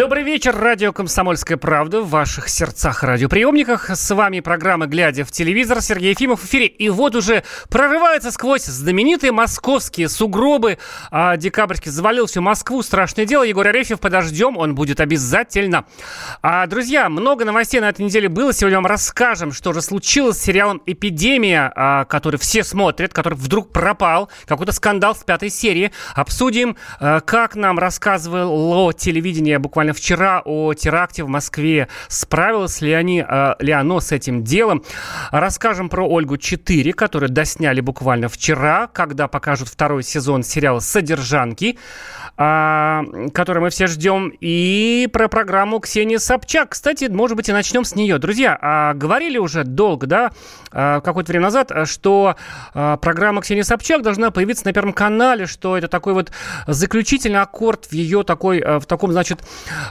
Добрый вечер, радио «Комсомольская правда» в ваших сердцах и радиоприемниках. С вами программа «Глядя в телевизор». Сергей Ефимов в эфире. И вот уже прорывается сквозь знаменитые московские сугробы. Декабрьский завалил всю Москву. Страшное дело. Егор Арефьев, подождем, он будет обязательно. Друзья, много новостей на этой неделе было. Сегодня вам расскажем, что же случилось с сериалом «Эпидемия», который все смотрят, который вдруг пропал. Какой-то скандал с 5-й серии. Обсудим, как нам рассказывало телевидение буквально вчера о теракте в Москве. Справилось ли оно с этим делом? Расскажем про «Ольгу-4», которую досняли буквально вчера, когда покажут второй сезон сериала «Содержанки», который мы все ждем. И про программу Ксении Собчак. Кстати, может быть, и начнем с нее. Друзья, говорили уже долго, да, какое-то время назад, что программа Ксении Собчак должна появиться на Первом канале, что это такой вот заключительный аккорд в ее в таком, значит,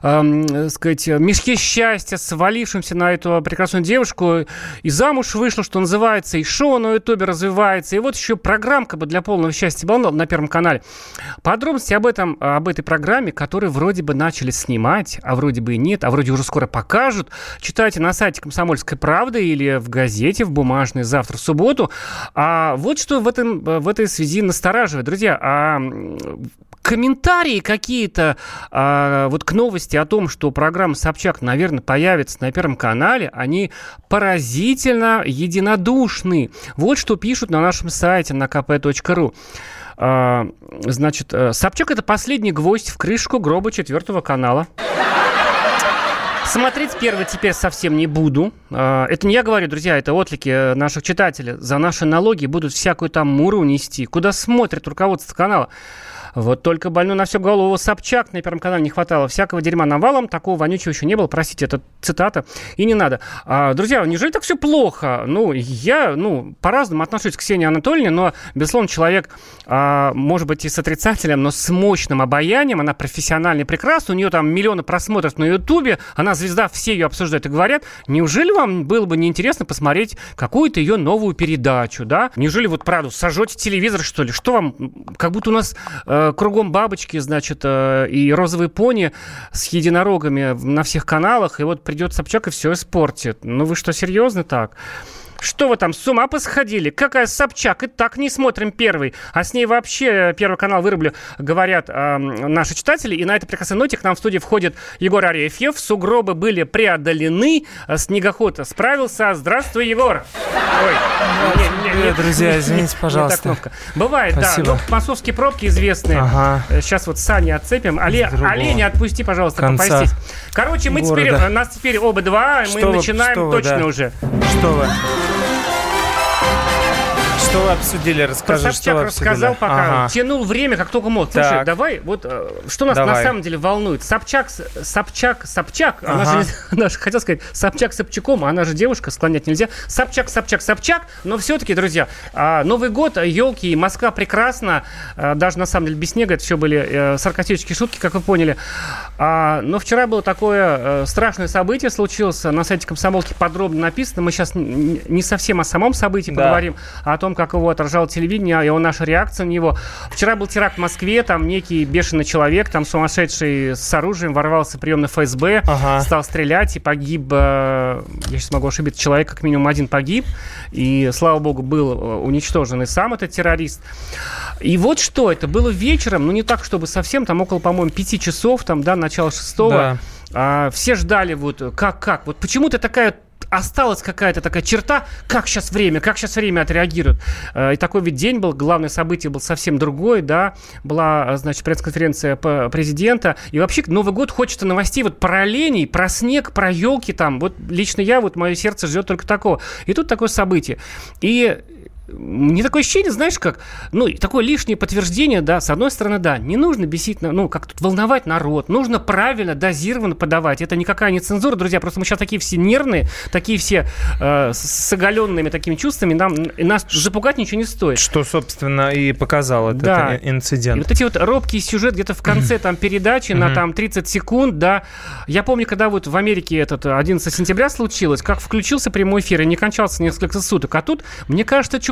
мешке счастья, свалившемся на эту прекрасную девушку. И замуж вышла, что называется, и шоу на Ютубе развивается. И вот еще программка бы для полного счастья была на Первом канале. Подробности об этой программе, которую вроде бы начали снимать, а вроде бы и нет, а вроде уже скоро покажут, читайте на сайте «Комсомольской правды» или в газете, в бумажной, завтра в субботу. Вот что в этой связи настораживает. Друзья, комментарии какие-то вот к новости о том, что программа Собчак, наверное, появится на Первом канале, они поразительно единодушны. Вот что пишут на нашем сайте на kp.ru. Значит, Собчак — это последний гвоздь в крышку гроба 4 канала. Смотреть первый теперь совсем не буду. Это не я говорю, друзья, это отклики наших читателей. За наши налоги будут всякую там муру нести. Куда смотрит руководство канала? Вот только больной на всю голову Собчак на Первом канале не хватало. Всякого дерьма навалом, такого вонючего еще не было. Простите, это цитата, и не надо. Друзья, неужели так все плохо? Я по-разному отношусь к Ксении Анатольевне, но, безусловно, человек, может быть, и с отрицателем, но с мощным обаянием. Она профессиональна и прекрасна. У нее там миллионы просмотров на Ютубе. Она звезда, все ее обсуждают и говорят. Неужели вам было бы неинтересно посмотреть какую-то ее новую передачу, да? Неужели вот, правда, сожжете телевизор, что ли? Что вам, как будто у нас кругом бабочки, значит, и розовые пони с единорогами на всех каналах, и вот придет Собчак и все испортит. Вы что, серьезно так? Что вы там, с ума посходили? Какая Собчак? И так не смотрим первый. А с ней вообще Первый канал вырублю, говорят наши читатели. И на этой прекрасной ноте к нам в студию входит Егор Арефьев. Сугробы были преодолены. Снегоход справился. Здравствуй, Егор. Ой. Друзья, извините, пожалуйста. Бывает, спасибо. Да. Московские пробки известные. Ага. Сейчас вот сани отцепим. Оленя отпусти, пожалуйста, попастись. Короче, нас теперь оба два. Мы начинаем точно уже. Что вы? Что вы обсудили? Расскажи, про Собчак рассказал пока. Тянул время, как только мог. Слушай, так. Давай, что нас на самом деле волнует? Собчак. Она же, хотел сказать, Собчак Собчаком, а она же девушка, склонять нельзя. Собчак. Но все-таки, друзья, Новый год, елки, Москва прекрасна. Даже на самом деле без снега это все были саркастические шутки, как вы поняли. Но вчера было такое страшное событие случилось. На сайте Комсомолки подробно написано. Мы сейчас не совсем о самом событии поговорим, а о том, как его отражало телевидение, и наша реакция на него. Вчера был теракт в Москве, там некий бешеный человек, там сумасшедший с оружием, ворвался в приемный ФСБ, стал стрелять, и погиб, я сейчас могу ошибиться, человек как минимум один погиб, и, слава богу, был уничтожен и сам этот террорист. И вот что, это было вечером, не так, чтобы совсем, там около, по-моему, 5 часов, там, начало 6-го. Да. Все ждали, как. Вот почему-то осталась какая-то такая черта, как сейчас время отреагирует. И такой ведь день был, главное событие было совсем другое, да, была, значит, пресс-конференция президента, и вообще Новый год хочется новостей про оленей, про снег, про елки там, лично я, мое сердце ждет только такого. И тут такое событие. И мне такое ощущение, знаешь, как, такое лишнее подтверждение, да, с одной стороны, да, не нужно бесить, как тут волновать народ, нужно правильно, дозированно подавать, это никакая не цензура, друзья, просто мы сейчас такие все нервные, такие все с оголенными такими чувствами, нас запугать ничего не стоит. Что, собственно, и показал этот инцидент. И вот эти робкий сюжет где-то в конце передачи на 30 секунд, да, я помню, когда в Америке 11 сентября случилось, как включился прямой эфир и не кончался несколько суток, а тут, мне кажется,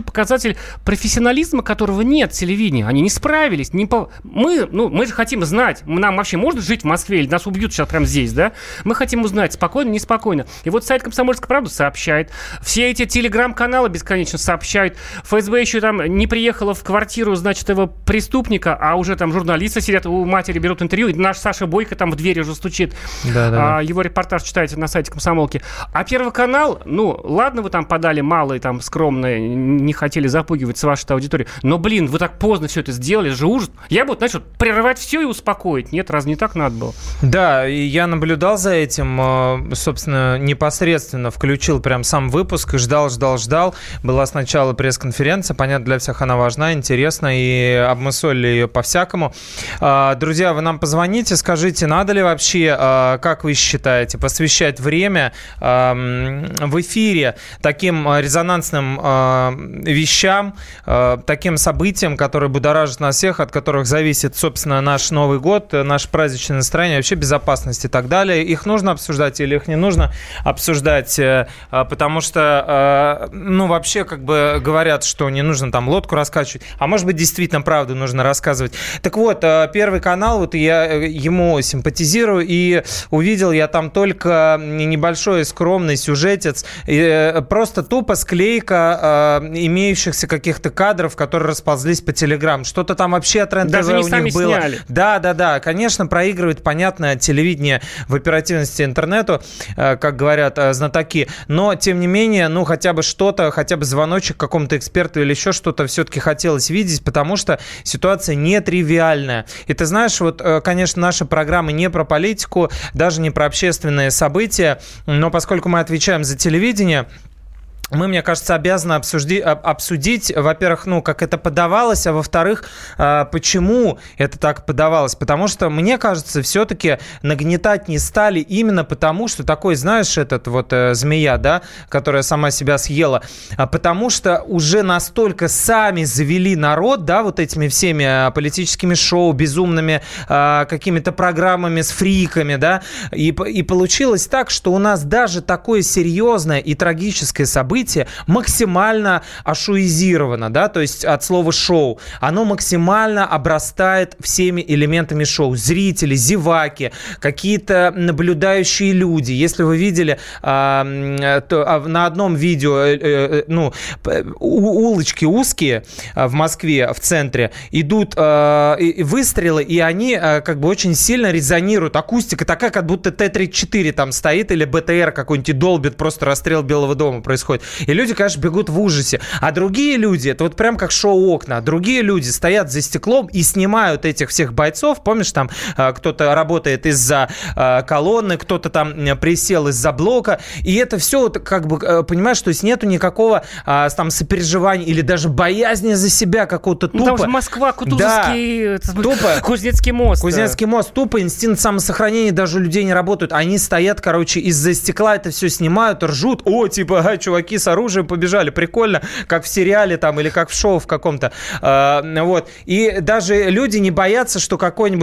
показатель профессионализма, которого нет в телевидении. Они не справились. Мы же хотим знать, нам вообще можно жить в Москве, или нас убьют сейчас прямо здесь, да? Мы хотим узнать, спокойно, неспокойно. И вот сайт «Комсомольская правда» сообщает. Все эти телеграм-каналы бесконечно сообщают. ФСБ еще там не приехала в квартиру, значит, этого преступника, а уже там журналисты сидят, у матери берут интервью, и наш Саша Бойко там в двери уже стучит. Да. Его репортаж читаете на сайте «Комсомолки». А Первый канал, ладно, вы там подали мало и там скромно, не хотели запугивать с вашей аудиторией, но, вы так поздно все это сделали, это же ужас. Я бы, прерывать все и успокоить. Нет, разве не так надо было? Да, и я наблюдал за этим, собственно, непосредственно включил прям сам выпуск и ждал. Была сначала пресс-конференция, понятно, для всех она важна, интересна, и обмысолили ее по-всякому. Друзья, вы нам позвоните, скажите, надо ли вообще, как вы считаете, посвящать время в эфире таким резонансным вещам, таким событиям, которые будоражат нас всех, от которых зависит, собственно, наш Новый год, наше праздничное настроение, вообще безопасность и так далее. Их нужно обсуждать или их не нужно обсуждать, потому что, вообще, говорят, что не нужно там лодку раскачивать, а может быть, действительно, правду нужно рассказывать. Так вот, Первый канал, я ему симпатизирую, и увидел я там только небольшой скромный сюжетец, просто тупо склейка имеющихся каких-то кадров, которые расползлись по Телеграм. Что-то там вообще от РЕН-ТВ у них было. Сняли. Да. Конечно, проигрывает, понятно, телевидение в оперативности интернету, как говорят знатоки, но, тем не менее, хотя бы что-то, хотя бы звоночек какому-то эксперту или еще что-то все-таки хотелось видеть, потому что ситуация нетривиальная. И ты знаешь, конечно, наши программы не про политику, даже не про общественные события, но поскольку мы отвечаем за телевидение, мы, мне кажется, обязаны обсудить, во-первых, как это подавалось, а во-вторых, почему это так подавалось. Потому что, мне кажется, все-таки нагнетать не стали именно потому, что такой, знаешь, змея, да, которая сама себя съела, потому что уже настолько сами завели народ, да, этими всеми политическими шоу, безумными какими-то программами с фриками, да, и получилось так, что у нас даже такое серьезное и трагическое событие максимально ашоизировано, да, то есть от слова шоу. Оно максимально обрастает всеми элементами шоу. Зрители, зеваки, какие-то наблюдающие люди. Если вы видели на одном видео, улочки узкие в Москве, в центре, идут выстрелы, и они очень сильно резонируют. Акустика такая, как будто Т-34 там стоит, или БТР какой-нибудь и долбит, просто расстрел Белого дома происходит. И люди, конечно, бегут в ужасе. А другие люди, это прям как шоу «Окна», другие люди стоят за стеклом и снимают этих всех бойцов. Помнишь, там кто-то работает из-за колонны, кто-то там присел из-за блока. И это все, понимаешь, то есть нету никакого там сопереживания или даже боязни за себя какого-то тупо. Там же Москва, Кутузовский, Кузнецкий мост. Кузнецкий мост. Тупо инстинкт самосохранения даже у людей не работает. Они стоят, из-за стекла это все снимают, ржут. Чуваки с оружием побежали. Прикольно, как в сериале там или как в шоу в каком-то. И даже люди не боятся, что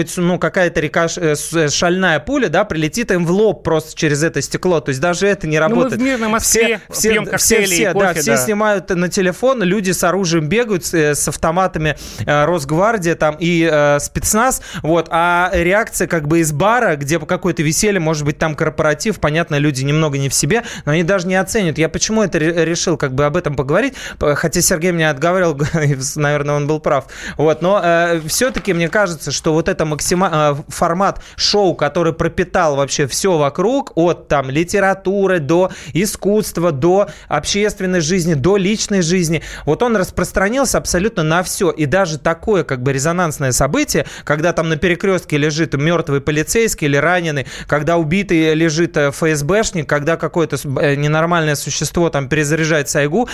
какая-то шальная пуля, да, прилетит им в лоб просто через это стекло. То есть даже это не работает. Мы в мирной Москве пьем коктейли и кофе. Все снимают на телефон, люди с оружием бегают, с автоматами, Росгвардия там и спецназ. А реакция из бара, где какое-то веселье, может быть, там корпоратив, понятно, люди немного не в себе, но они даже не оценят. Я почему это решил об этом поговорить, хотя Сергей меня отговаривал, наверное, он был прав. Но все-таки мне кажется, что это формат шоу, который пропитал вообще все вокруг, от там литературы до искусства, до общественной жизни, до личной жизни, он распространился абсолютно на все. И даже такое резонансное событие, когда там на перекрестке лежит мертвый полицейский или раненый, когда убитый лежит ФСБшник, когда какое-то ненормальное существо там перезаряжает Сайгу,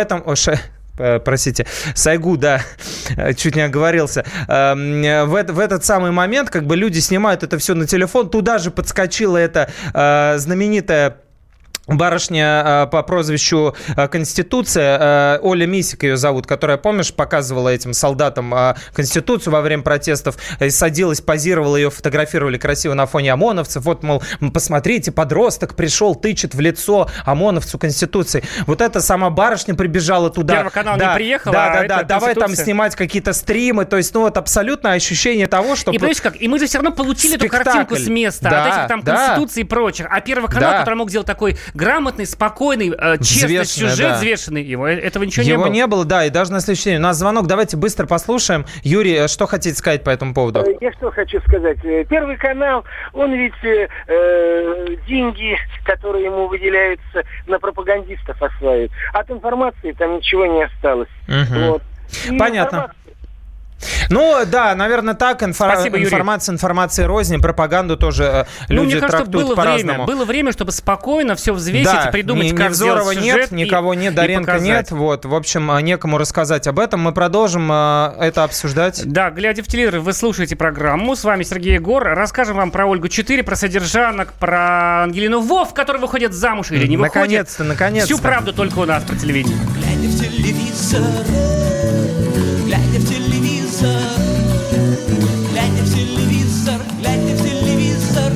Сайгу, да, чуть не оговорился. В этот самый момент люди снимают это все на телефон. Туда же подскочила эта знаменитая барышня по прозвищу Конституция, Оля Мисик ее зовут, которая, помнишь, показывала этим солдатам Конституцию во время протестов, садилась, позировала, ее фотографировали красиво на фоне ОМОНовцев. Вот, мол, посмотрите, подросток пришел, тычет в лицо ОМОНовцу Конституции. Вот эта сама барышня прибежала туда. Первый канал не приехал, да, давай там снимать какие-то стримы. То есть, ну вот абсолютно ощущение того, что... И понимаешь как, и мы же все равно получили эту картинку с места, от этих там Конституций и прочих. А Первый канал, который мог сделать такой грамотный, спокойный, честный сюжет, взвешенный. Этого ничего не было. Его не было, да, и даже на следующий день. У нас звонок, давайте быстро послушаем. Юрий, что хотите сказать по этому поводу? Я что хочу сказать. Первый канал, он ведь деньги, которые ему выделяются, на пропагандистов осваивает. От информации там ничего не осталось. Вот. Понятно. Ну, да, наверное, так. Информация рознь, пропаганду тоже люди трактуют по-разному. Было время, чтобы спокойно все взвесить и придумать, как Невзорова сделать сюжет. Нет, никого нет, Доренко нет. Вот, в общем, некому рассказать об этом. Мы продолжим это обсуждать. Да, глядя в телевизор, вы слушаете программу. С вами Сергей Егор. Расскажем вам про Ольгу 4, про содержанок, про Ангелину Вов, которые выходят замуж или не выходят. Наконец-то. Всю правду только у нас про телевидение. Глядя в телевизор, глядя в телевизор, глядя в телевизор, глядя в телевизор.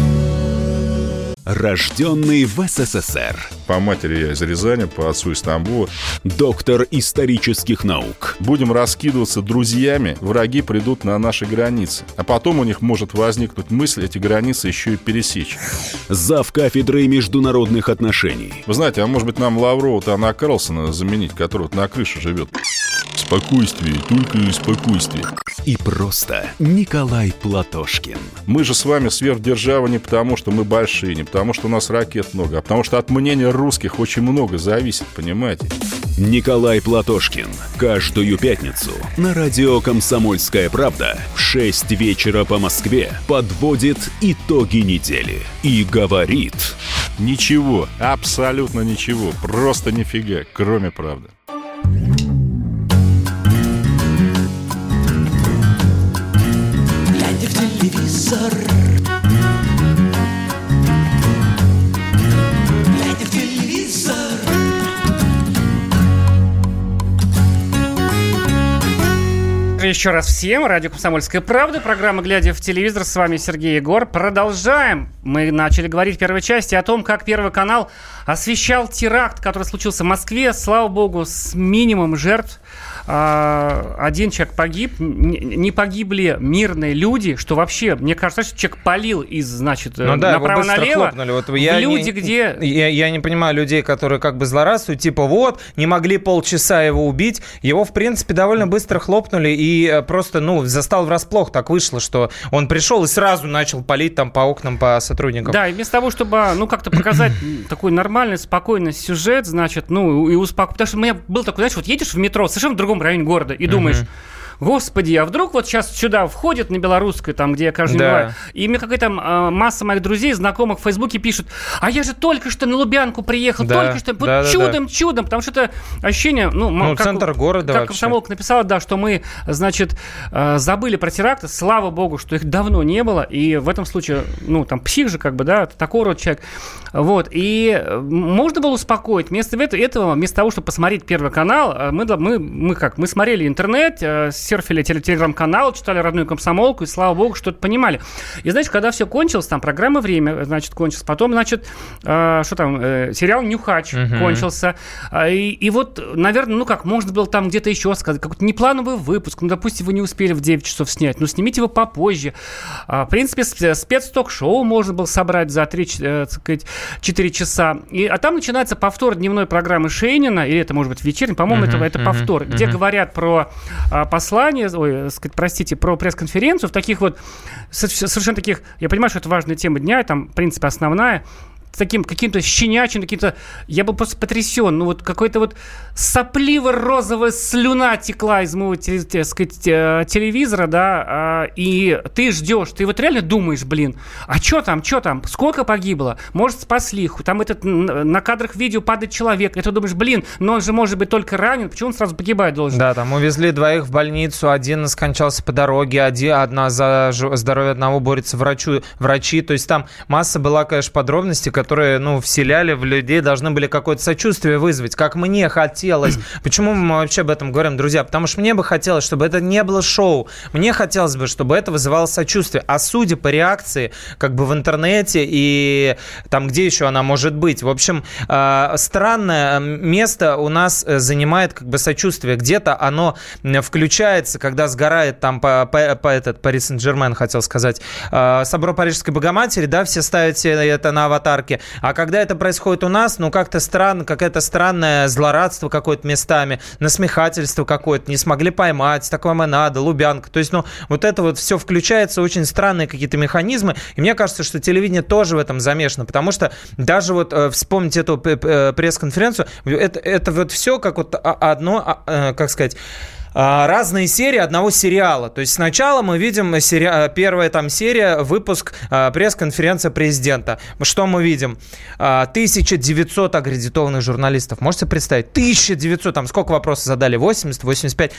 Рожденный в СССР. По матери я из Рязани, по отцу из Тамбова. Доктор исторических наук. Будем раскидываться друзьями, враги придут на наши границы. А потом у них может возникнуть мысль эти границы еще и пересечь. Зав. Кафедрой международных отношений. Вы знаете, а может быть нам Лаврова-то на Карлсона заменить, который на крыше живет? Спокойствие, только спокойствие. И просто Николай Платошкин. Мы же с вами сверхдержава не потому, что мы большие, не потому, что у нас ракет много, а потому что от мнения русских очень много зависит, понимаете? Николай Платошкин. Каждую пятницу на радио «Комсомольская правда» в 6 вечера по Москве подводит итоги недели и говорит... Ничего, абсолютно ничего, просто нифига, кроме правды. Глядя в телевизор, глядя в телевизор. Еще раз всем. Радио «Комсомольская правда». Программа «Глядя в телевизор». С вами Сергей Егор. Продолжаем. Мы начали говорить в первой части о том, как Первый канал освещал теракт, который случился в Москве. Слава богу, с минимумом жертв. Один человек погиб. Не погибли мирные люди, что вообще, мне кажется, что человек палил направо-налево. Вот я не понимаю людей, которые как бы злорадствуют, типа вот, не могли полчаса его убить. Его, в принципе, довольно быстро хлопнули и просто, застал врасплох. Так вышло, что он пришел и сразу начал палить там по окнам, по сотрудникам. Да, и вместо того, чтобы, как-то показать такой нормальный, спокойный сюжет, значит, и успокоить. Потому что у меня был такой, знаешь, вот едешь в метро совершенно в другом районе города и думаешь... Господи, а вдруг вот сейчас сюда входит на Белорусскую, там, где я каждый день бываю, и мне какая-то масса моих друзей, знакомых в Фейсбуке пишут, а я же только что на Лубянку приехал, только что, чудом, потому что это ощущение, центр города как комсомолка написала, да, что мы, значит, забыли про теракты, слава богу, что их давно не было, и в этом случае, там, псих же, как бы, да, такой род человек, вот, и можно было успокоить, вместо того, чтобы посмотреть Первый канал, мы смотрели интернет, серфили телеграм-канал, читали родную комсомолку, и, слава богу, что-то понимали. И, знаете, когда все кончилось, там программа «Время», значит, кончилась, потом, значит, сериал «Нюхач» кончился. И вот, наверное, можно было там где-то еще сказать, какой-то неплановый выпуск, допустим, вы не успели в 9 часов снять, снимите его попозже. В принципе, спецток-шоу можно было собрать за 4 часа. А там начинается повтор дневной программы Шейнина, или это, может быть, вечерний, по-моему, это повтор, где говорят про послание, про пресс-конференцию в таких вот, совершенно таких, я понимаю, что это важная тема дня, там, в принципе, основная, с таким каким-то щенячьим, каким-то... Я был просто потрясен. Какой-то вот сопливо-розовая слюна текла из моего, телевизора, да, и ты ждешь, ты вот реально думаешь, а что там, сколько погибло? Может, спасли их, там на кадрах видео падает человек, и ты думаешь, но он же может быть только ранен, почему он сразу погибать должен? Да, там увезли 2 в больницу, один скончался по дороге, одна за здоровье одного борются врачи, то есть там масса была, конечно, подробностей, которые, вселяли в людей, должны были какое-то сочувствие вызвать, как мне хотелось. Почему мы вообще об этом говорим, друзья? Потому что мне бы хотелось, чтобы это не было шоу. Мне хотелось бы, чтобы это вызывало сочувствие. А судя по реакции, как бы в интернете и там, где еще она может быть, в общем, странное место у нас занимает как бы сочувствие. Где-то оно включается, когда сгорает там Пари Сен-Жермен, хотел сказать, собор Парижской Богоматери, да, все ставят себе это на аватарке. А когда это происходит у нас, как-то странно, какое-то странное злорадство какое-то местами, насмехательство какое-то, не смогли поймать, так вам и надо, Лубянка. То есть, вот это вот все включается, очень странные какие-то механизмы. И мне кажется, что телевидение тоже в этом замешано, потому что даже вот вспомнить эту пресс-конференцию, это вот все как вот одно, как сказать, разные серии одного сериала. То есть сначала мы видим первая там серия, выпуск, пресс-конференция президента. Что мы видим? 1900 аккредитованных журналистов. Можете представить? 1900, там сколько вопросов задали? 80, 85?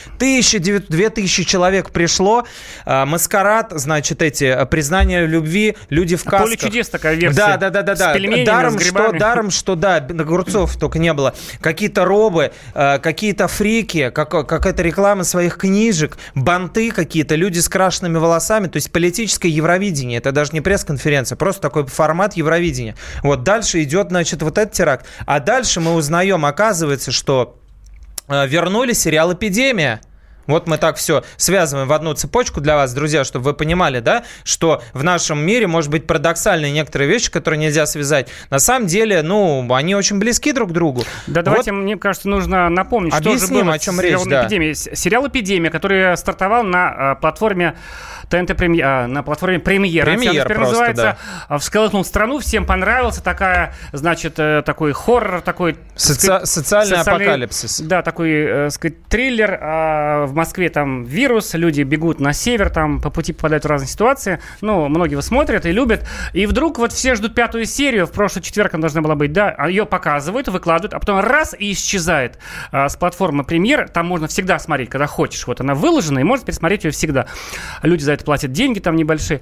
2000 человек пришло. Маскарад, значит, признания любви, люди в касках. Поле чудес такая версия. Да. С пельменями, с грибами. Даром, что огурцов только не было. Какие-то робы, какие-то фрики, какая-то реклама своих книжек, банты какие-то, люди с крашенными волосами, то есть политическое Евровидение. Это даже не пресс-конференция, просто такой формат Евровидения. Вот дальше идет, значит, вот этот теракт. А дальше мы узнаем, оказывается, что вернули сериал «Эпидемия». Вот мы так все связываем в одну цепочку для вас, друзья, чтобы вы понимали, да, что в нашем мире, может быть, парадоксальные некоторые вещи, которые нельзя связать. На самом деле, они очень близки друг к другу. Да, давайте, мне кажется, нужно напомнить, объясним, что же было о чем речь, да. Сериал «Эпидемия», который стартовал на платформе ТНТ Премьер, на платформе Премьер. Премьер просто, называется, да. Всколыхнул страну, всем понравился. Такая, значит, такой хоррор, такой... Социальный апокалипсис. Да, такой, сказать, триллер. В Москве там вирус, люди бегут на север, там по пути попадают в разные ситуации. Многие его смотрят и любят. И вдруг вот все ждут 5-ю серию. В прошлый четверг она должна была быть, да. Ее показывают, выкладывают, а потом раз и исчезает с платформы Премьер. Там можно всегда смотреть, когда хочешь. Вот она выложена, и можно пересмотреть ее всегда. Люди за это платят деньги там небольшие.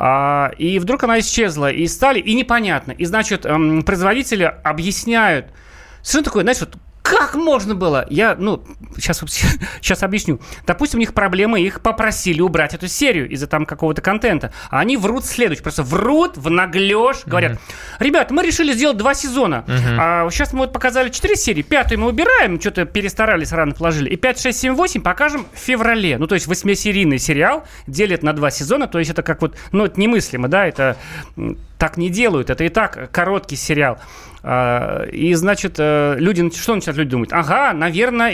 И вдруг она исчезла. И непонятно. И, значит, производители объясняют. Что такое, знаешь, вот как можно было? Я, сейчас объясню. Допустим, у них проблемы, их попросили убрать эту серию из-за там какого-то контента. А они врут следующее. Просто врут в наглёж. Говорят, ребят, мы решили сделать 2 сезона. Сейчас мы показали 4 серии. 5-ю мы убираем. Что-то перестарались, рано положили. И 5, 6, 7, 8 покажем в феврале. То есть 8-серийный сериал делят на 2 сезона. То есть это как вот, это немыслимо, да? Это так не делают. Это и так короткий сериал. И, значит, что начинают люди думать? Наверное,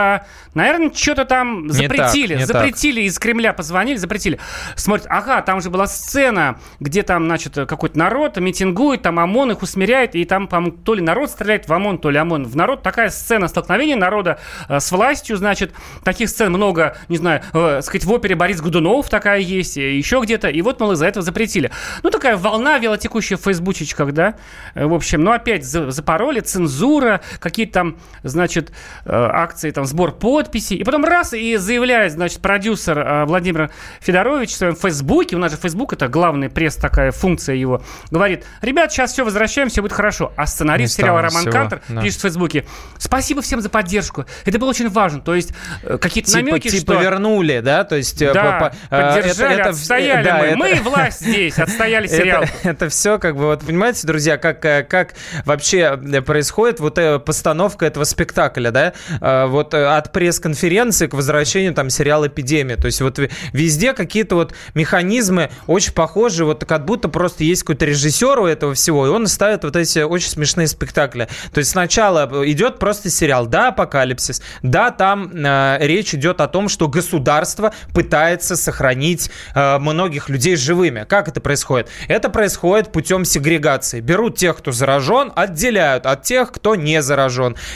что-то там запретили. Из Кремля позвонили, запретили. Смотрят, там же была сцена, где там, значит, какой-то народ митингует, там ОМОН их усмиряет, и там, по-моему, то ли народ стреляет в ОМОН, то ли ОМОН в народ. Такая сцена столкновения народа с властью, значит, таких сцен много, не знаю, сказать, в опере Борис Годунов такая есть, еще где-то, и вот, из-за этого запретили. Такая волна велотекущая в фейсбучечках, да, в общем, опять запороли, цензура, какие-то там, значит, акции, там, сбор подписей. И потом раз, и заявляет, значит, продюсер Владимир Федорович в своем Фейсбуке, у нас же Фейсбук, это главная такая функция его, говорит, ребят, сейчас все возвращаем, все будет хорошо. А сценарист сериала Роман Кантер пишет в Фейсбуке, спасибо всем за поддержку. Это было очень важно. То есть какие-то намеки, что... вернули, да? То есть... Да, поддержали, отстояли мы. Мы власть здесь, отстояли сериал. Это все, как бы, вот, понимаете, друзья, как вообще происходит вот постановка этого спектакля, да, вот от пресс-конференции к возвращению там сериала «Эпидемия». То есть вот везде какие-то вот механизмы очень похожи, вот как будто просто есть какой-то режиссер у этого всего, и он ставит вот эти очень смешные спектакли. То есть сначала идет просто сериал, да, апокалипсис, да, там речь идет о том, что государство пытается сохранить многих людей живыми. Как это происходит? Это происходит путем сегрегации. Берут тех, кто заражен, отделяют от тех, кто не заражен.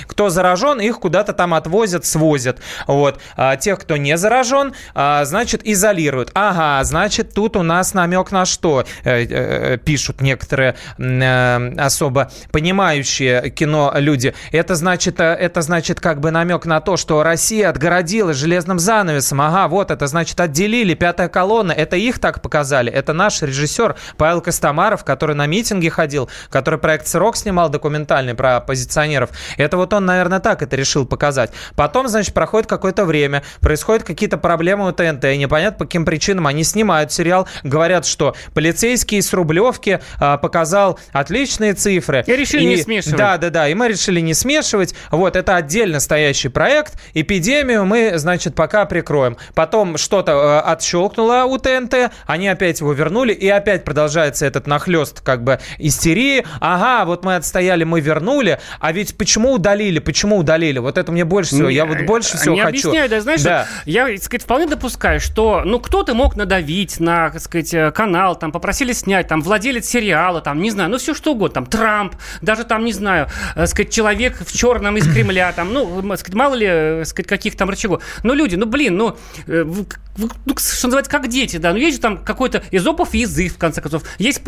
Кто заражен, их куда-то там отвозят, свозят. Вот. А тех, кто не заражен, значит, изолируют. Ага, значит, тут у нас намек на что? Пишут некоторые особо понимающие кино люди. Это значит как бы намек на то, что Россия отгородилась железным занавесом. Ага, вот это значит отделили, пятая колонна. Это их так показали. Это наш режиссер Павел Костомаров, который на митинги ходил, который проект «Срок» снимал документальный про оппозиционеров. Это вот он, наверное, так это решил показать. Потом, значит, проходит какое-то время, происходят какие-то проблемы у ТНТ. Непонятно, по каким причинам они снимают сериал. Говорят, что полицейский с Рублевки показал отличные цифры. И решили не смешивать. Да. И мы решили не смешивать. Вот, это отдельно стоящий проект. Эпидемию мы, значит, пока прикроем. Потом что-то отщелкнуло у ТНТ. Они опять его вернули. И опять продолжается этот нахлёст как бы истерии. Ага, вот мы отстояли, мы вернули. А ведь почему удалили? Вот это мне больше всего. Я вот больше всего не хочу. Объясняю, да, знаешь, я, так сказать, вполне допускаю, что, кто-то мог надавить на, так сказать, канал, там, попросили снять, там, владелец сериала, там, не знаю, все что угодно, там, Трамп, даже там, не знаю, сказать, человек в черном из Кремля, там, сказать, мало ли, сказать, каких там рычагов. Люди, что называется, как дети, да, есть же там какой-то эзопов язык, в конце концов, есть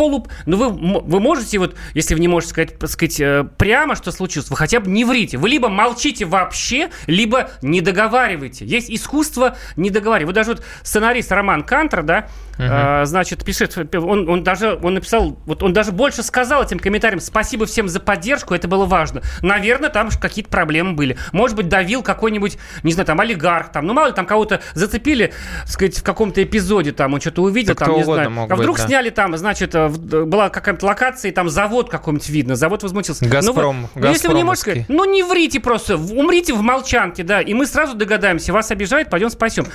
вы можете, вот, если вы не можете сказать прямо, что случилось, вы хотя бы не врите, вы либо молчите вообще, либо не договариваете. Есть искусство не договаривать. Вот даже вот сценарист Роман Кантер, да, значит, пишет, он написал, вот он даже больше сказал этим комментариям: спасибо всем за поддержку, это было важно. Наверное, там какие-то проблемы были. Может быть, давил какой-нибудь, не знаю, там, олигарх, там, мало ли, там кого-то зацепили, так сказать, в каком-то эпизоде, там, он что-то увидел, там, не знаю. А вдруг сняли там, значит, была какая-то локация, и там завод какой-нибудь видно, завод возмутился. Газпром. Если вы не можете сказать, не врите просто, умрите в молчанке, да, и мы сразу догадаемся, вас обижают, пойдем спасем.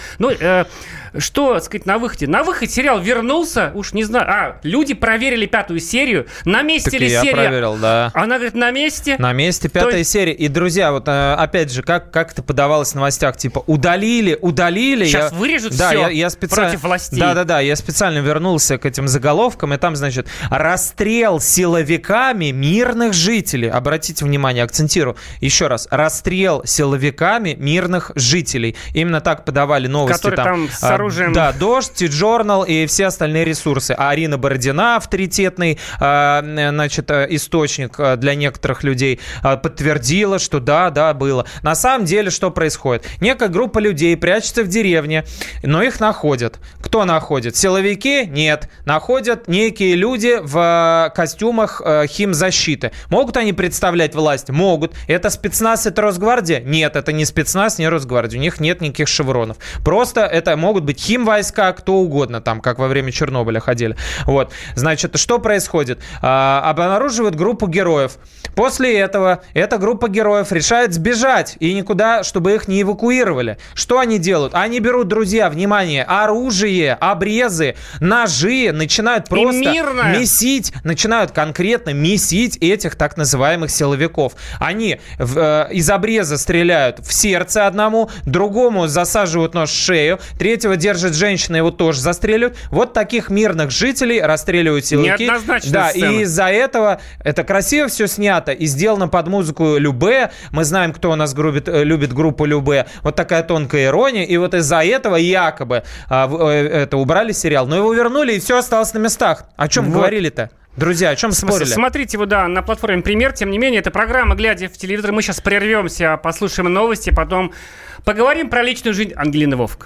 Что, так сказать, на выходе? На выходе сериал вернулся, уж не знаю. Люди проверили 5-ю серию. На месте так ли серия? Я проверил, да. Она говорит, на месте. На месте 5-я серия. И, друзья, вот опять же, как это подавалось в новостях, типа, удалили. Сейчас вырежут все я специально, против властей. Да, я специально вернулся к этим заголовкам, и там, значит, расстрел силовиками мирных жителей. Обратите внимание, акцентирую еще раз. Расстрел силовиками мирных жителей. Именно так подавали новости. Которые там с оружием. Да, «Дождь», «Ти-Джорнал» и все остальные ресурсы. А Арина Бородина, авторитетный, значит, источник для некоторых людей, подтвердила, что да, было. На самом деле, что происходит? Некая группа людей прячется в деревне, но их находят. Кто находит? Силовики? Нет. Находят некие люди в костюмах химзащиты. Могут они представлять власть? Могут. Это спецназ, это Росгвардия? Нет, это не спецназ, не Росгвардия. У них нет никаких шевронов. Просто это могут быть химвойска, кто угодно, там, как во время Чернобыля ходили. Вот. Значит, что происходит? Обнаруживают группу героев. После этого эта группа героев решает сбежать и никуда, чтобы их не эвакуировали. Что они делают? Они берут, друзья, внимание, оружие, обрезы, ножи, начинают просто месить, начинают конкретно месить этих так называемых силовиков. Они из обреза стреляют в сердце одному, другому засаживают нож в шею, третьего держит женщина, его тоже застреливают. Вот таких мирных жителей расстреливают силовики. Неоднозначная да, сцена. И из-за этого это красиво все снято и сделано под музыку Любэ. Мы знаем, кто у нас любит группу Любэ. Вот такая тонкая ирония. И вот из-за этого якобы это убрали сериал. Но его вернули, и все осталось на местах. О чем говорили-то? Друзья, о чем спорили? Смотрите, на платформе «Пример». Тем не менее, это программа «Глядя в телевизор». Мы сейчас прервемся, послушаем новости, потом поговорим про личную жизнь Ангелины Вовк.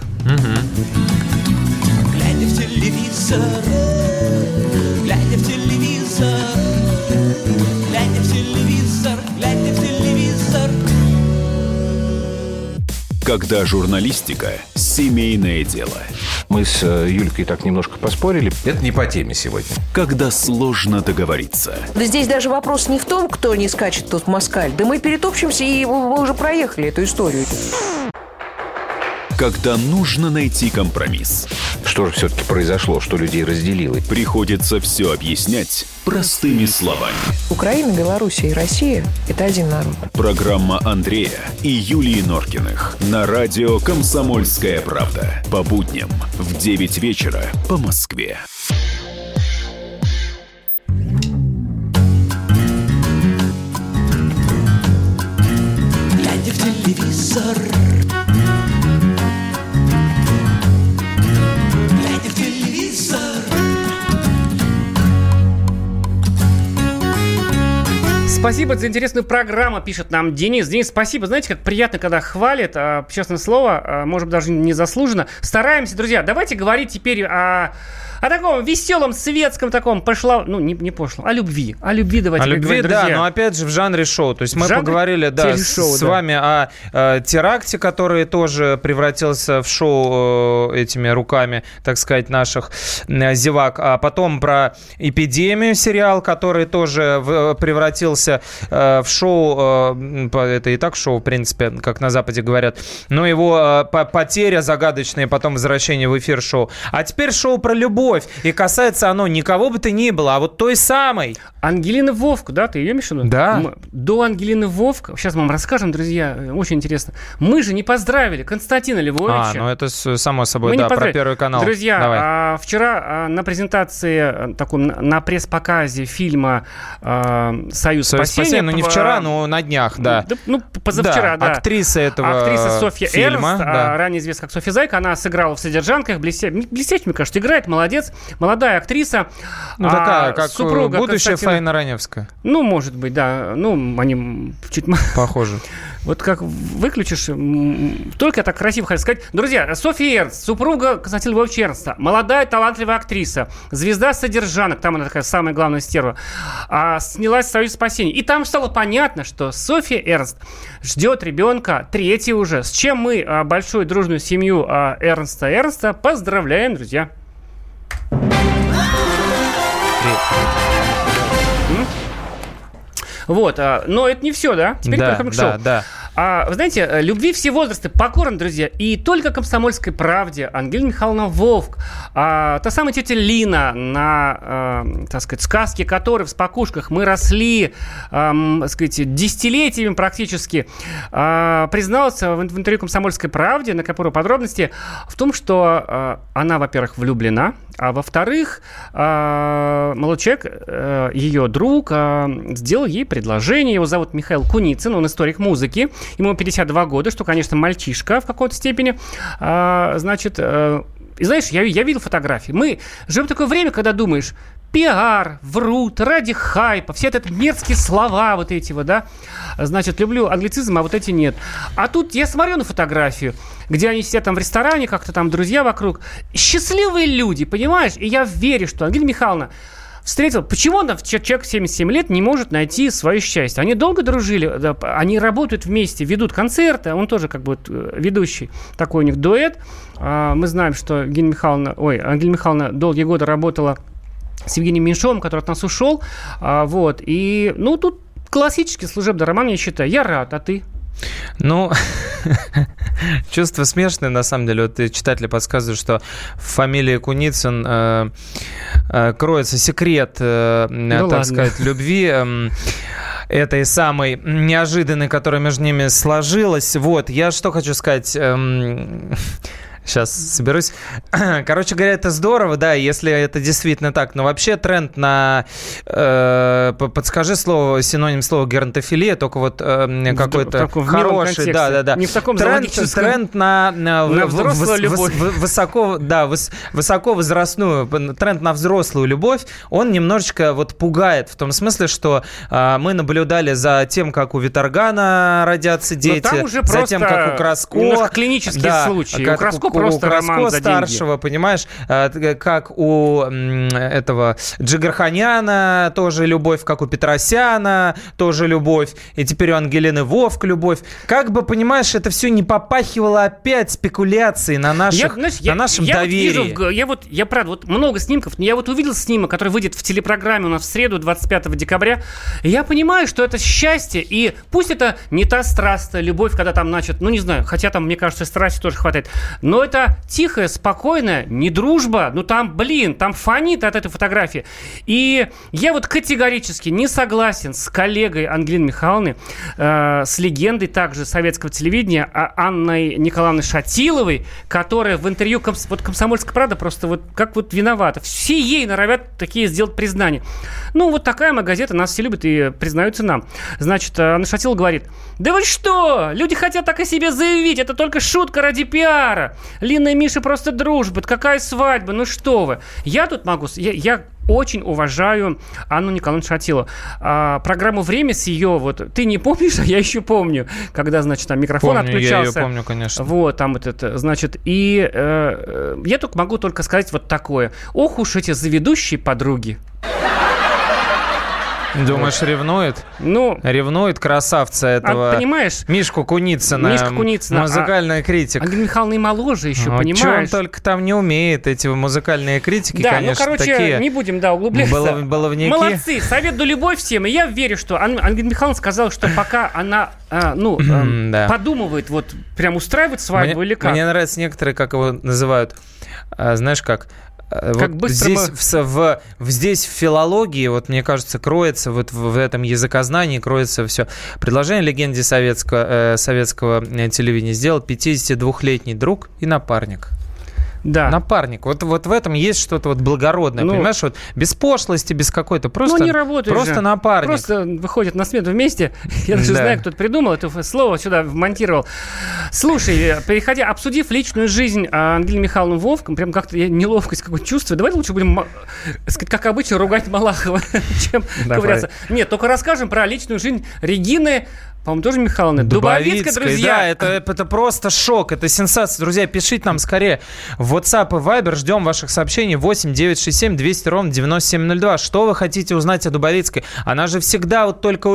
Глядя в телевизор, глядя в телевизор, глядя в телевизор, глядя в телевизор. Когда журналистика – семейное дело. Мы с Юлькой так немножко поспорили. Это не по теме сегодня. Когда сложно договориться. Да здесь даже вопрос не в том, кто не скачет тут в москаль. Да мы перетопчемся, и мы уже проехали эту историю. Когда нужно найти компромисс. Что же все-таки произошло, что людей разделило? Приходится все объяснять простыми словами. Украина, Белоруссия и Россия – это один народ. Программа Андрея и Юлии Норкиных на радио «Комсомольская правда». По будням в 9 вечера по Москве. телевизор. Глядя в телевизор. Спасибо за интересную программу, пишет нам Денис. Денис, спасибо. Знаете, как приятно, когда хвалят, честное слово, может быть, даже незаслуженно. Стараемся, друзья, давайте говорить теперь о таком веселом, светском таком не пошлом, о любви. О любви давайте говорить, любви, друзья. да, но опять же в жанре шоу. То есть мы поговорили с да. вами о теракте, который тоже превратился в шоу этими руками, так сказать, наших зевак. А потом про эпидемию, сериал, который тоже превратился в шоу. Это и так шоу, в принципе, как на Западе говорят. Но его потеря загадочная, потом возвращение в эфир шоу. А теперь шоу про любовь. И касается оно никого бы то ни было, а вот той самой. Ангелина Вовк, да, ты ее имеешь в виду? Да. До Ангелины Вовк, сейчас мы вам расскажем, друзья, очень интересно. Мы же не поздравили Константина Львовича. Это само собой, да, про Первый канал. Друзья, вчера на презентации, на пресс-показе фильма «Союз спасения». Не вчера, но на днях, да. Позавчера, да. Актриса этого Актриса Софья фильма, Эрнст, ранее известна как Софья Зайка, она сыграла в «Содержанках», блестяще, мне кажется, играет, молодец. Молодая актриса. Такая, как супруга будущая Фаина Раневская. Может быть, да. Они чуть... Похожи. Вот как выключишь, только так красиво хочу сказать. Друзья, Софья Эрнст, супруга Константина Львовича Эрнста, молодая, талантливая актриса, звезда «Содержанок», там она такая самая главная стерва, снялась в «Союз спасения». И там стало понятно, что Софья Эрнст ждет ребенка, третий уже, с чем мы большую дружную семью Эрнста поздравляем, друзья. Вот, но это не все, да? Теперь переходим к шоу. Да. Вы знаете, любви все возрасты покорны, друзья. И только «Комсомольской правде» Ангелина Михайловна Вовк, та самая тетя Лина, на, так сказать, сказке которой в «Спокушках» мы росли, так сказать, десятилетиями практически, призналась в интервью «Комсомольской правде», на которой подробности, в том, что она, во-первых, влюблена, а во-вторых, молодой человек, ее друг, сделал ей предложение. Его зовут Михаил Куницын, он историк музыки. Ему 52 года, что, конечно, мальчишка в какой-то степени. Значит, и знаешь, я видел фотографии. Мы живем в такое время, когда думаешь, пиар, врут, ради хайпа, все это мерзкие слова вот эти вот, да. Значит, люблю англицизм, а вот эти нет. А тут я смотрю на фотографию, где они сидят там в ресторане, как-то там друзья вокруг. Счастливые люди, понимаешь? И я верю, что Ангелина Михайловна встретил... Почему человек в 77 лет не может найти свое счастье? Они долго дружили, да, они работают вместе, ведут концерты, он тоже как бы ведущий, такой у них дуэт. Мы знаем, что Ангелина Михайловна долгие годы работала с Евгением Меньшовым, который от нас ушел. Вот. И, тут классический служебный роман, я считаю. Я рад, а ты? Чувство смешное, на самом деле. Вот читатели подсказывают, что в фамилии Куницын кроется секрет, сказать, любви этой самой неожиданной, которая между ними сложилась. Вот, я что хочу сказать... Сейчас соберусь. Короче говоря, это здорово, да, если это действительно так. Но вообще тренд на... подскажи синоним слова геронтофилия, только вот какой-то хороший... Да. Не в таком зоологическом... Тренд на взрослую любовь. Высоковозрастную, тренд на взрослую любовь, он немножечко вот пугает. В том смысле, что мы наблюдали за тем, как у Виторгана родятся дети, за тем, как у Краско... Немножко клинические случаи. У Краско просто роман за старшего, деньги. Понимаешь, как у этого Джигарханяна тоже любовь, как у Петросяна тоже любовь, и теперь у Ангелины Вовк любовь. Как бы, понимаешь, это все не попахивало опять спекуляцией на нашем доверии. Я правда, вот много снимков, но я вот увидел снимок, который выйдет в телепрограмме у нас в среду, 25 декабря, и я понимаю, что это счастье, и пусть это не та страстная любовь, когда там, значит, не знаю, хотя там, мне кажется, страсти тоже хватает, но то это тихая, спокойная, не дружба. Ну там, там фонит от этой фотографии. И я вот категорически не согласен с коллегой Ангелины Михайловны, с легендой также советского телевидения Анной Николаевной Шатиловой, которая в интервью «Комсомольская правда» просто вот как вот виновата. Все ей норовят такие сделать признания. Ну, вот такая моя газета, нас все любят и признаются нам. Значит, Анна Шатилова говорит: да вы что? Люди хотят так о себе заявить. Это только шутка ради пиара. Лина и Миша просто дружба. Какая свадьба? Ну что вы? Я тут могу... Я очень уважаю Анну Николаевну Шатилову. Программу «Время» с ее... Вот, ты не помнишь, а я еще помню. Когда, значит, там микрофон отключался. Я ее помню, конечно. Вот, там вот это, значит... И я только могу сказать вот такое. Ох уж эти заведущие подруги. Думаешь, ревнует? Ну, ревнует красавца этого. Понимаешь? Мишку Куницына. Музыкальная критика. Ангелина Михайловна и моложе еще, понимаешь? Что он только там не умеет, эти музыкальные критики, да, конечно, ну, короче, такие. Не будем, углубляться. Баловники. Молодцы, советую любовь всем. И я верю, что Ангелина Михайловна сказала, что пока она, подумывает, вот, прям устраивать свадьбу или как. Мне нравятся некоторые, как его называют, знаешь как... Как вот здесь в филологии, вот мне кажется, кроется вот в этом языкознании, кроется все. Предложение легенде советского телевидения сделал 52-летний друг и напарник. Да. Напарник. Вот в этом есть что-то вот благородное, понимаешь? Вот без пошлости, без какой-то. Просто, не работает просто же. Напарник. Просто выходят на смену вместе. Я даже знаю, кто это придумал, это слово сюда вмонтировал. Слушай, обсудив личную жизнь Ангелины Михайловны Вовк, прям как-то я неловкость какое-то чувствую. Давай лучше будем, как обычно, ругать Малахова, чем ковыряться. Нет, только расскажем про личную жизнь Регины, по-моему, тоже Михайловна. Дубовицкая, друзья. Да, это просто шок, это сенсация. Друзья, пишите нам скорее в WhatsApp и Viber. Ждем ваших сообщений. 8 967 200 ровно 9702. Что вы хотите узнать о Дубовицкой? Она же всегда вот только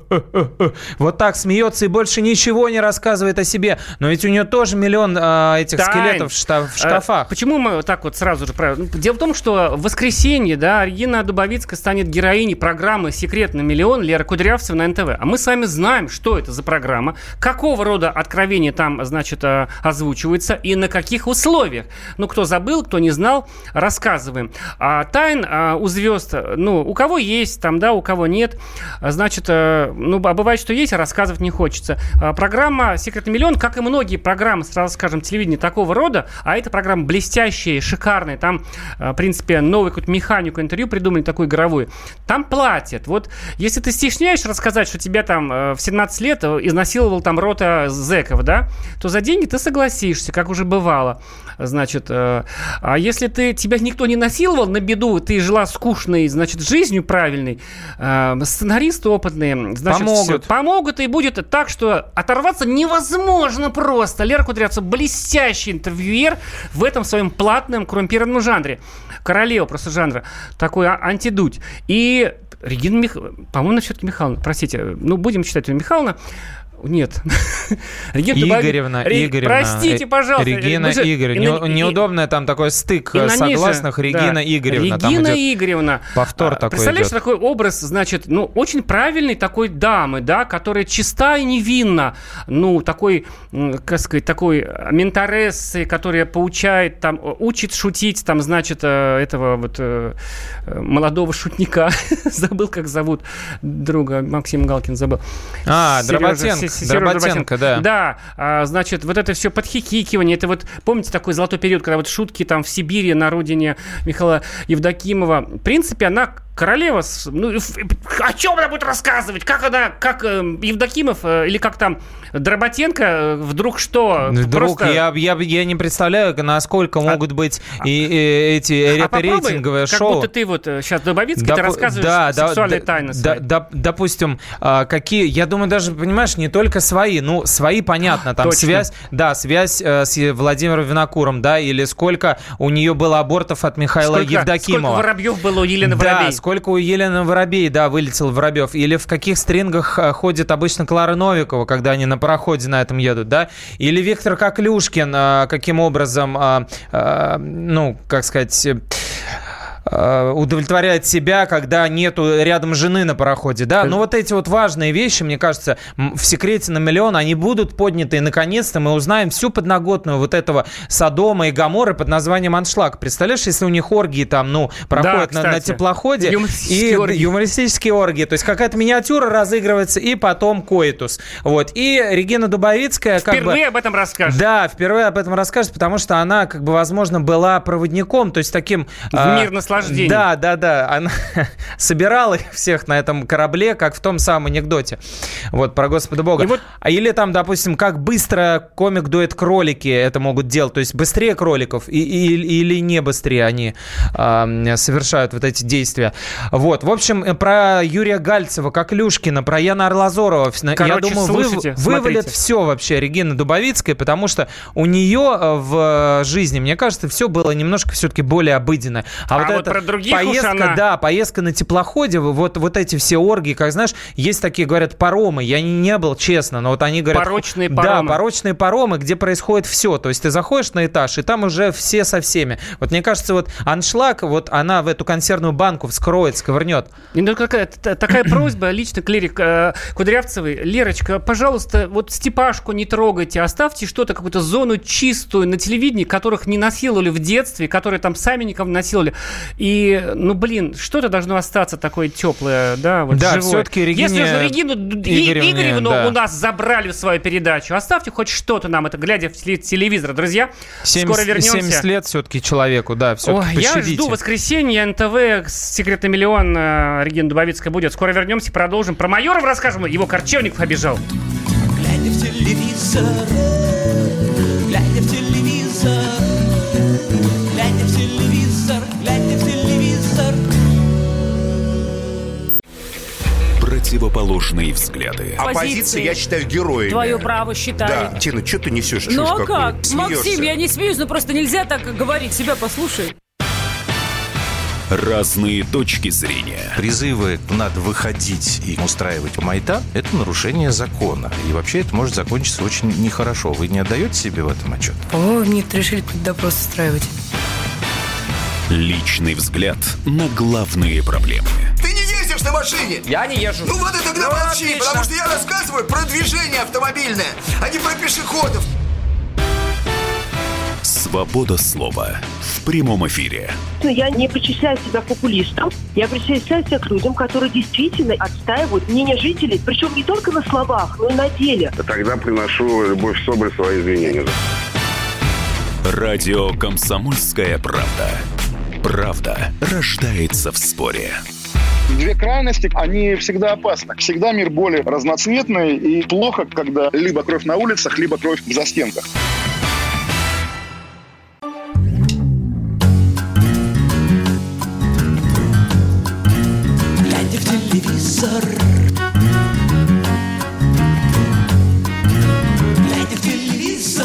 вот так смеется и больше ничего не рассказывает о себе. Но ведь у нее тоже миллион этих скелетов в шкафах. Почему мы так вот сразу же... Дело в том, что в воскресенье, Регина Дубовицкая станет героиней программы «Секретный миллион» Леры Кудрявцевой на НТВ. А мы с вами знаем, что это за программа, какого рода откровения там, значит, озвучивается и на каких условиях. Ну, кто забыл, кто не знал, рассказываем. Тайн у звезд, у кого есть, там, у кого нет. Значит, бывает, что есть, а рассказывать не хочется. Программа «Секретный миллион», как и многие программы, сразу скажем, телевидения такого рода, а эта программа блестящая, шикарная, там, в принципе, новую какую-то механику интервью придумали, такую игровую. Там платят. Вот, если ты стесняешь рассказать, что тебя там в 17 лет изнасиловал там рота зэков, то за деньги ты согласишься, как уже бывало. Значит, а если тебя никто не насиловал на беду, ты жила скучной, значит, жизнью правильной, сценаристы опытные, значит, помогут, и будет так, что оторваться невозможно просто. Лера Кудрявцева блестящий интервьюер в этом своем платном коррумпированном жанре. Королева просто жанра. Такой антидуть. И Регина по-моему, все-таки Михайловна, простите, будем читать ее Михайловна. Нет. Игоревна. Простите, пожалуйста. Регина Игоревна. Неудобно, там такой стык согласных. Регина Игоревна. Регина Игоревна. Повтор такой. Представляешь, такой образ, значит, очень правильной такой дамы, которая чиста и невинна. Такой, как сказать, такой менторессы, которая поучает, там, учит шутить, там, значит, этого вот молодого шутника. Забыл, как зовут друга. Максим Галкин забыл. Дроботенко, да. Да, значит, вот это все подхихикивание, это вот, помните, такой золотой период, когда вот шутки там в Сибири, на родине Михаила Евдокимова. В принципе, она королева, о чем она будет рассказывать? Как Евдокимов или как там Дроботенко вдруг что? Вдруг, я не представляю, насколько могут быть и эти рейтинговые шоу. Как будто ты вот сейчас Дубовицкой, ты рассказываешь сексуальные тайны свои. Допустим, какие, я думаю, даже, понимаешь, не только свои, свои, понятно, там связь с Владимиром Винокуром, или сколько у нее было абортов от Михаила Евдокимова. Сколько Воробьев было у Елены Воробей. Сколько у Елены Воробей, вылетел Воробьев. Или в каких стрингах ходит обычно Клара Новикова, когда они на пароходе на этом едут, Или Виктор Коклюшкин, каким образом, как сказать... удовлетворяет себя, когда нету рядом жены на пароходе, да, но вот эти вот важные вещи, мне кажется, в «Секрете на миллион» они будут подняты, и наконец-то мы узнаем всю подноготную вот этого Содома и Гоморры под названием «Аншлаг». Представляешь, если у них оргии там, проходят на теплоходе, и юмористические оргии, то есть какая-то миниатюра разыгрывается, и потом коитус, вот, и Регина Дубовицкая впервые об этом расскажет. Да, впервые об этом расскажет, потому что она, возможно, была проводником, то есть таким... В мир наслаждения. Да. Она собирала их всех на этом корабле, как в том самом анекдоте. Вот, про Господа Бога. Или там, допустим, как быстро комик-дуэт «Кролики» это могут делать. То есть быстрее кроликов или не быстрее они совершают вот эти действия. Вот. В общем, про Юрия Гальцева, Коклюшкина, про Яна Арлазорова. Я думаю, вывалит все вообще Регина Дубовицкая, потому что у нее в жизни, мне кажется, все было немножко все-таки более обыденно. А вот про других поездка, поездка на теплоходе, вот эти все оргии, как знаешь, есть такие, говорят, паромы. Я не был, честно, но вот они говорят... Порочные паромы. Да, порочные паромы, где происходит все. То есть ты заходишь на этаж, и там уже все со всеми. Вот мне кажется, вот «Аншлаг», вот она в эту консервную банку вскроет, сковырнет. Такая просьба лично к Лере Кудрявцевой. Лерочка, пожалуйста, вот Степашку не трогайте, оставьте что-то, какую-то зону чистую на телевидении, которых не насиловали в детстве, которые там сами никого насиловали. И, что-то должно остаться такое теплое, да, вот живое. Все-таки Если же Регину Игоревну у нас забрали в свою передачу, оставьте хоть что-то нам, это глядя в телевизор. Друзья, скоро вернемся. 70 лет все-таки человеку, да, все-таки пощадите. Я жду воскресенье, НТВ, «Секрет на миллион», Регина Дубовицкая будет. Скоро вернемся, продолжим. Про Майорова расскажем, его Корчевников обижал. Глядя в телевизор, глядя в телевизор, глядя в телевизор, глядя в телевизор. Противоположные взгляды. Оппозиция, я считаю, героями. Твое право считаю. Да, Тина, что ты несешь? Ну а как? Максим, я не смеюсь, но просто нельзя так говорить. Себя послушай. Разные точки зрения. Призывы «надо выходить и устраивать майдан» — это нарушение закона. И вообще это может закончиться очень нехорошо. Вы не отдаете себе в этом отчет? По-моему, нет, решили какой-то допрос устраивать. Личный взгляд на главные проблемы. Ты не ездишь на машине? Я не езжу. Ну вот и тогда молчи, потому что я рассказываю про движение автомобильное, а не про пешеходов. Свобода слова в прямом эфире. Я не причисляю себя популистом, я причисляю себя к людям, которые действительно отстаивают мнение жителей, причем не только на словах, но и на деле. Тогда приношу Любовь Соболь свои извинения. Радио «Комсомольская правда». Правда рождается в споре. Две крайности, они всегда опасны. Всегда мир более разноцветный, и плохо, когда либо кровь на улицах, либо кровь в застенках. Глядя в телевизор, глядя в телевизор.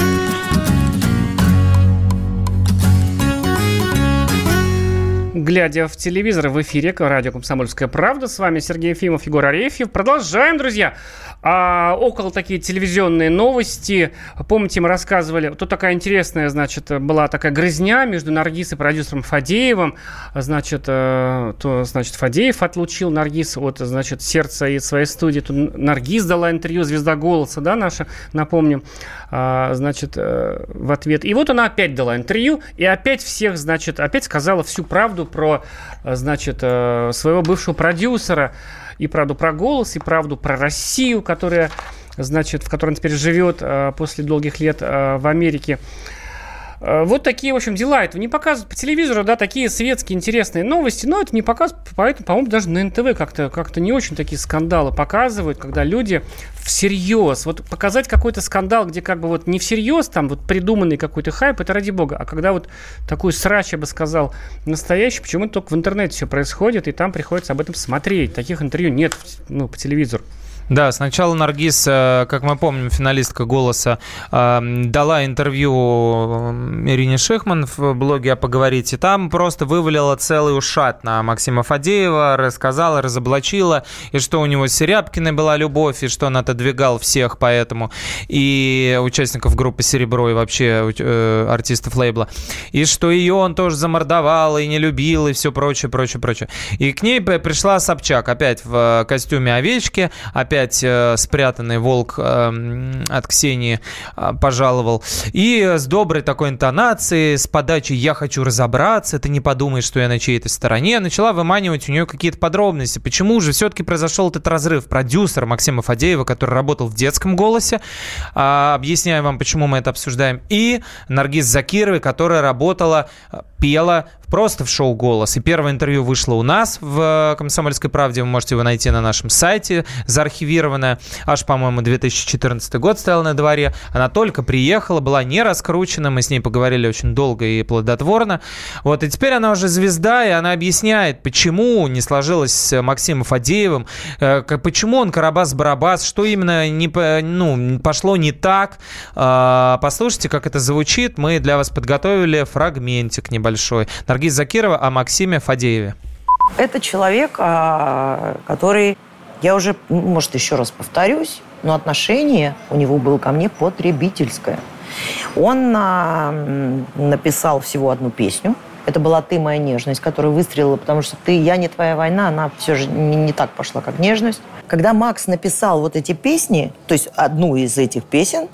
Глядя в телевизор, в эфире радио «Комсомольская правда». С вами Сергей Ефимов, Егор Арефьев. Продолжаем, друзья. Около такие телевизионные новости. Помните, мы рассказывали, тут такая интересная, была такая грызня между Наргиз и продюсером Фадеевым. Фадеев отлучил Наргиз от, сердца и своей студии. Тут Наргиз дала интервью, звезда «Голоса», да, наша, напомним, в ответ. И вот она опять дала интервью, и опять опять сказала всю правду про, своего бывшего продюсера. И правду про «Голос», и правду про Россию, в которой он теперь живет после долгих лет в Америке. Вот такие, в общем, дела. Это не показывают по телевизору, да, такие светские интересные новости, но это не показывают, поэтому, по-моему, даже на НТВ как-то не очень такие скандалы показывают, когда люди всерьез. Вот показать какой-то скандал, где не всерьез, там придуманный какой-то хайп, это ради бога. А когда такую срач, я бы сказал, настоящий, почему-то только в интернете все происходит, и там приходится об этом смотреть. Таких интервью нет, по телевизору. Да, сначала Наргиз, как мы помним, финалистка «Голоса», дала интервью Ирине Шихман в блоге «А поговорить», и там просто вывалила целый ушат на Максима Фадеева, рассказала, разоблачила, и что у него с Серябкиной была любовь, и что он отодвигал всех поэтому, и участников группы «Серебро», и вообще артистов лейбла, и что ее он тоже замордовал, и не любил, и все прочее. И к ней пришла Собчак, опять в костюме овечки, опять спрятанный волк от Ксении пожаловал. И с доброй такой интонацией, с подачей «я хочу разобраться, ты не подумай, что я на чьей-то стороне», начала выманивать у нее какие-то подробности. Почему же все-таки произошел этот разрыв? Продюсер Максима Фадеева, который работал в детском «Голосе», объясняю вам, почему мы это обсуждаем, и Наргиз Закировой, которая работала, пела просто в шоу «Голос». И первое интервью вышло у нас в «Комсомольской правде». Вы можете его найти на нашем сайте, заархивированное. Аж, по-моему, 2014 год стоял на дворе. Она только приехала, была не раскручена. Мы с ней поговорили очень долго и плодотворно. Вот, и теперь она уже звезда, и она объясняет, почему не сложилось с Максимом Фадеевым, почему он Карабас-Барабас, что именно пошло не так. Послушайте, как это звучит. Мы для вас подготовили фрагментик небольшой. Наргиз Закирова о Максиме Фадееве. Это человек, который, я уже, может, еще раз повторюсь, но отношение у него было ко мне потребительское. Он написал всего одну песню. Это была «Ты моя нежность», которая выстрелила, потому что «Я не твоя война», она все же не так пошла, как «Нежность». Когда Макс написал вот эти песни, то есть одну из этих песен,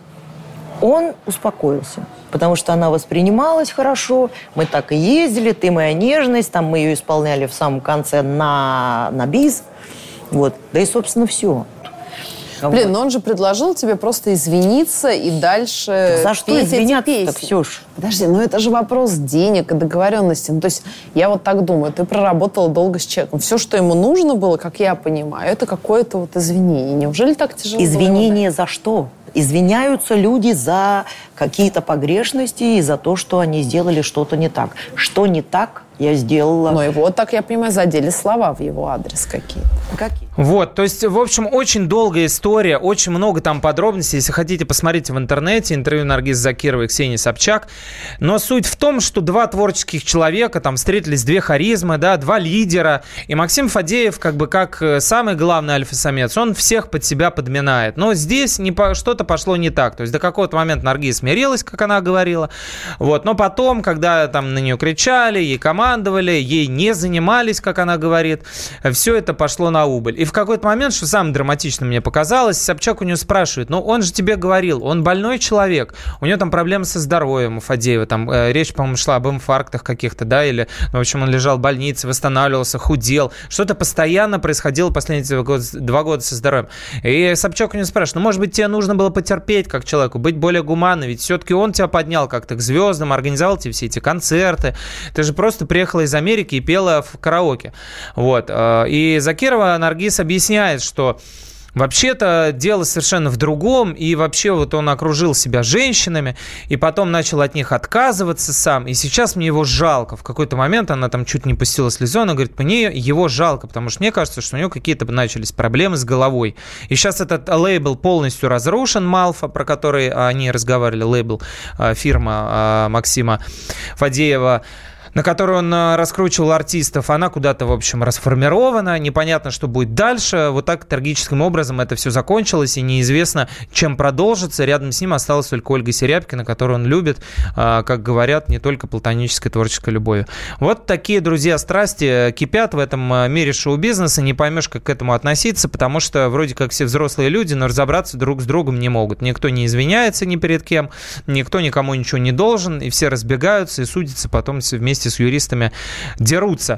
он успокоился, потому что она воспринималась хорошо. Мы так и ездили, «Ты моя нежность», там мы ее исполняли в самом конце на бис. Вот. Да и, собственно, все. Блин, но он же предложил тебе просто извиниться и дальше так за что петь извиняться-то, Ксюш? Подожди, это же вопрос денег и договоренности. То есть я вот так думаю, ты проработала долго с человеком. Все, что ему нужно было, как я понимаю, это какое-то вот извинение. Неужели так тяжело? Извинение за что? Извиняются люди за какие-то погрешности и за то, что они сделали что-то не так. Что не так, я сделала. Но его, так я понимаю, задели слова в его адрес какие-то. Какие? Вот, то есть, в общем, очень долгая история, очень много там подробностей. Если хотите, посмотрите в интернете интервью Наргиз Закировой и Ксении Собчак. Но суть в том, что два творческих человека, там встретились две харизмы, да, два лидера. И Максим Фадеев, как самый главный альфа-самец, он всех под себя подминает. Но здесь что-то пошло не так. То есть до какого-то момента Наргиз смирилась, как она говорила. Вот. Но потом, когда там на нее кричали, ей командовали, ей не занимались, как она говорит, все это пошло на убыль. И в какой-то момент, что самое драматичное мне показалось, Собчак у нее спрашивает: он же тебе говорил, он больной человек, у него там проблемы со здоровьем у Фадеева, там речь, по-моему, шла об инфарктах каких-то, да, или, в общем, он лежал в больнице, восстанавливался, худел, что-то постоянно происходило последние 2 года со здоровьем. И Собчак у нее спрашивает: может быть, тебе нужно было потерпеть как человеку, быть более гуманным, ведь все-таки он тебя поднял как-то к звездам, организовал тебе все эти концерты, ты же просто приехала из Америки и пела в караоке. Вот. И Закирова Наргиз объясняет, что вообще-то дело совершенно в другом, и вообще вот он окружил себя женщинами, и потом начал от них отказываться сам, и сейчас мне его жалко. В какой-то момент она там чуть не пустила слезу, она говорит: мне его жалко, потому что мне кажется, что у него какие-то начались проблемы с головой. И сейчас этот лейбл полностью разрушен, Малфа, про который они разговаривали, лейбл, фирма Максима Фадеева, на которую он раскручивал артистов, она куда-то, в общем, расформирована. Непонятно, что будет дальше. Вот так трагическим образом это все закончилось, и неизвестно, чем продолжится. Рядом с ним осталась только Ольга Серябкина, которую он любит, как говорят, не только платонической творческой любовью. Вот такие, друзья, страсти кипят в этом мире шоу-бизнеса. Не поймешь, как к этому относиться, потому что вроде как все взрослые люди, но разобраться друг с другом не могут. Никто не извиняется ни перед кем, никто никому ничего не должен, и все разбегаются и судятся потом вместе с юристами, дерутся.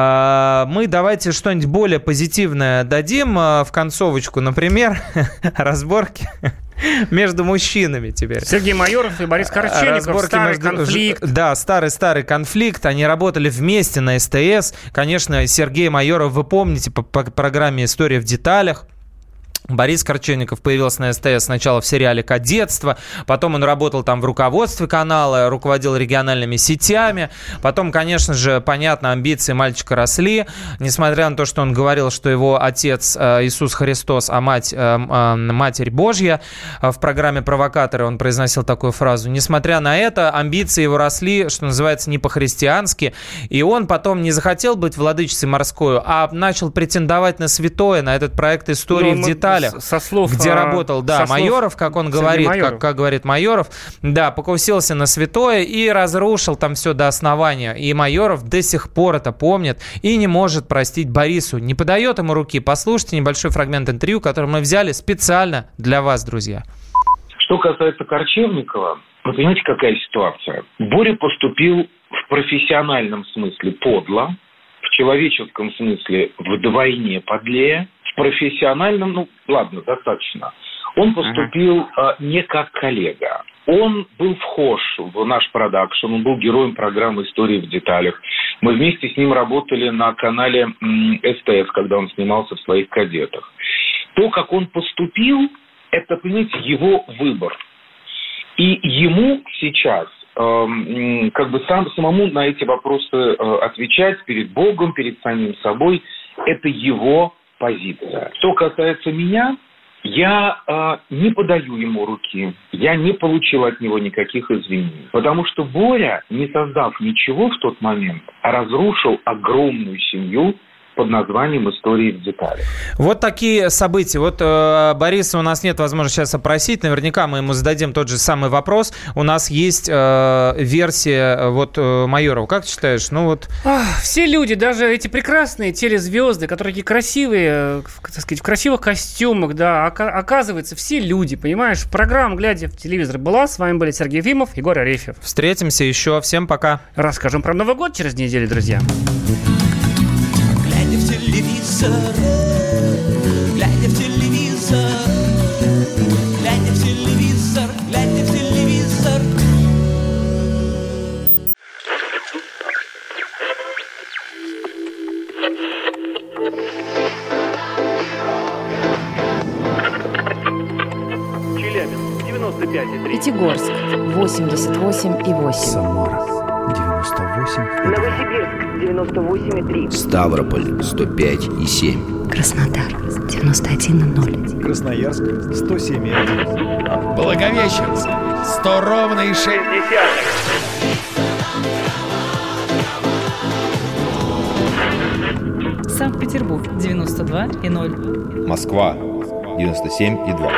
Мы давайте что-нибудь более позитивное дадим в концовочку, например, разборки между мужчинами теперь. Сергей Майоров и Борис Корчевников. Старый конфликт. Да, старый конфликт. Они работали вместе на СТС. Конечно, Сергей Майоров, вы помните, по программе «История в деталях». Борис Корчевников появился на СТС сначала в сериале «Кадетство», потом он работал там в руководстве канала, руководил региональными сетями, потом, конечно же, понятно, амбиции мальчика росли, несмотря на то, что он говорил, что его отец Иисус Христос, а мать Матерь Божья, в программе «Провокаторы» он произносил такую фразу. Несмотря на это, амбиции его росли, что называется, не по-христиански, и он потом не захотел быть владычицей морской, а начал претендовать на святое, на этот проект «Истории в деталях», со слов, где работал, да, Майоров, как он говорит, как говорит Майоров, да, покусился на святое и разрушил там все до основания. И Майоров до сих пор это помнит и не может простить Борису, не подает ему руки. Послушайте небольшой фрагмент интервью, который мы взяли специально для вас, друзья. Что касается Корчевникова, вы понимаете, какая ситуация? Боря поступил в профессиональном смысле подло, в человеческом смысле вдвойне подлее, в профессиональном, ну, ладно, достаточно. Он поступил не как коллега. Он был вхож в наш продакшн, он был героем программы «Истории в деталях». Мы вместе с ним работали на канале СТС, когда он снимался в своих «Кадетах». То, как он поступил, это, понимаете, его выбор. И ему сейчас как бы самому на эти вопросы отвечать перед Богом, перед самим собой, это его позиция. Что касается меня, я не подаю ему руки, я не получил от него никаких извинений. Потому что Боря, не создав ничего в тот момент, разрушил огромную семью под названием «Истории в деталях». Вот такие события. Вот Бориса у нас нет возможности сейчас опросить. Наверняка мы ему зададим тот же самый вопрос. У нас есть версия вот Майорова. Как ты считаешь? Ну вот... Все люди, даже эти прекрасные телезвезды, которые такие красивые, так сказать, в красивых костюмах, да, оказывается, все люди, понимаешь? Программа «Глядя в телевизор» была. С вами были Сергей Ефимов, Егор Арефьев. Встретимся еще. Всем пока. Расскажем про Новый год через неделю, друзья. Глядя в телевизор, глядя в телевизор, глядя в телевизор, глядя в телевизор. Челябинск, 95,3. Пятигорск, 88,8. Самара, 98,2. Новосибирск, 98,3. Ставрополь, 105,7. Краснодар, 91,0. Красноярск, 107,1. Благовещенск, 100 ровно и 6. Санкт-Петербург, 92,0. Москва, 97,2.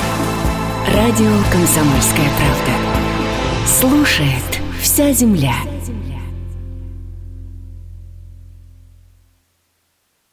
Радио «Комсомольская правда». Слушает вся земля.